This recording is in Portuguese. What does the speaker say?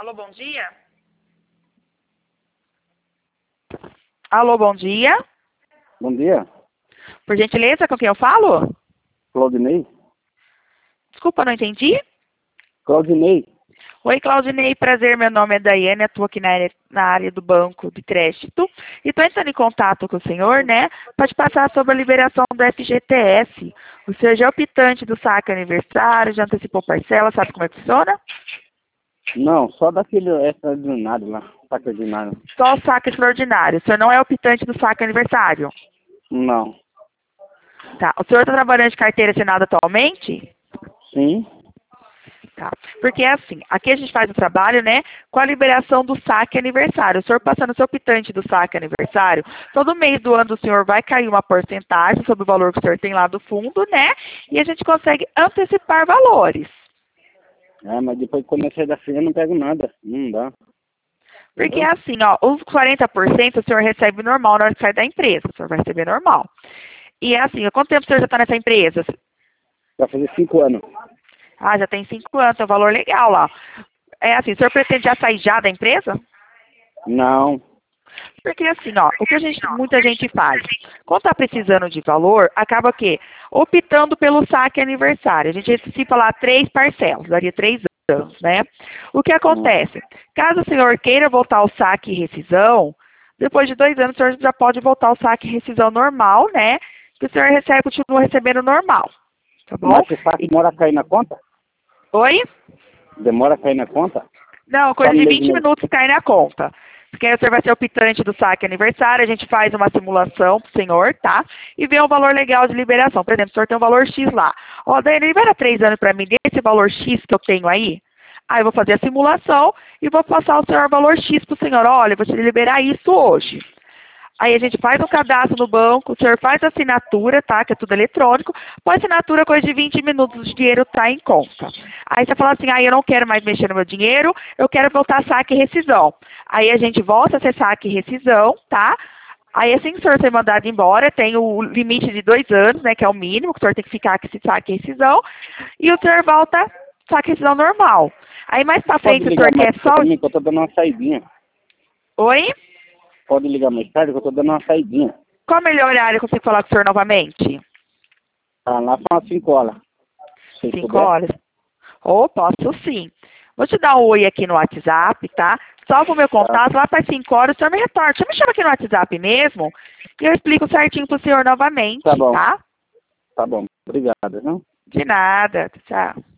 Alô, bom dia? Alô, bom dia? Bom dia, Por gentileza, com quem eu falo? Claudinei. Desculpa, não entendi. Claudinei. Oi, Claudinei, prazer, meu nome é Daiane, atuo aqui na área do banco de crédito e estou entrando em contato com o senhor, né, para te passar sobre a liberação do FGTS. O senhor já é optante do saque aniversário, já antecipou parcela, sabe como é que funciona? Não, só daquele extraordinário lá, saco ordinário. Só o saque extraordinário, o senhor não é optante do saque aniversário. Não. Tá, o senhor está trabalhando de carteira assinada atualmente? Sim. Tá. Porque assim, aqui a gente faz o trabalho, né, com a liberação do saque aniversário. O senhor passando o seu optante do saque aniversário, todo mês do ano o senhor vai cair uma porcentagem sobre o valor que o senhor tem lá do fundo, né, e a gente consegue antecipar valores. É, mas depois quando eu sair da fila eu não pego nada. Não dá. Porque assim, ó, os 40% o senhor recebe normal na hora que sai da empresa, o senhor vai receber normal. E é assim, há quanto tempo o senhor já está nessa empresa? Vai fazer 5 anos. Ah, já tem 5 anos, tem um valor legal lá. É assim, o senhor pretende já sair já da empresa? Não. Porque assim, ó, o que muita gente faz? Quando está precisando de valor, acaba o quê? Optando pelo saque aniversário. A gente antecipa lá 3 parcelas, daria 3 anos, né? O que acontece? Caso o senhor queira voltar ao saque e rescisão, depois de 2 anos o senhor já pode voltar ao saque e rescisão normal, né? Que o senhor continua recebendo normal, tá bom? Mas esse saco demora a cair na conta? Oi? Demora a cair na conta? Não, coisa de 20 minutos cai na conta. Porque aí o senhor vai ser optante do saque aniversário, a gente faz uma simulação pro senhor, tá? E vê um valor legal de liberação. Por exemplo, o senhor tem um valor X lá. Ó, Daiane, libera 3 anos para mim desse valor X que eu tenho aí. Aí eu vou fazer a simulação e vou passar ao senhor valor X pro senhor. Olha, eu vou te liberar isso hoje. Aí a gente faz um cadastro no banco, o senhor faz a assinatura, tá? Que é tudo eletrônico. Com a assinatura, coisa de 20 minutos, o dinheiro tá em conta. Aí você fala assim, eu não quero mais mexer no meu dinheiro, eu quero voltar a saque e rescisão. Aí a gente volta a ser saque e rescisão, tá? Aí assim que o senhor ser mandado embora, tem o limite de 2 anos, né? Que é o mínimo, que o senhor tem que ficar com esse saque e rescisão. E o senhor volta saque e rescisão normal. Aí mais pra frente, o senhor quer só... Também, que eu tô dando uma saidinha. Oi? Pode ligar mais tarde que eu tô dando uma saidinha. Qual a melhor horário que eu consigo falar com o senhor novamente? Tá lá para umas 5 horas. 5 horas? Oh, posso sim. Vou te dar um oi aqui no WhatsApp, tá? Salva o meu contato, lá para 5 horas o senhor me retorna. Deixa eu me chamar aqui no WhatsApp mesmo e eu explico certinho pro senhor novamente, tá? Bom. Tá? Tá bom. Obrigado, viu? De nada. Tchau.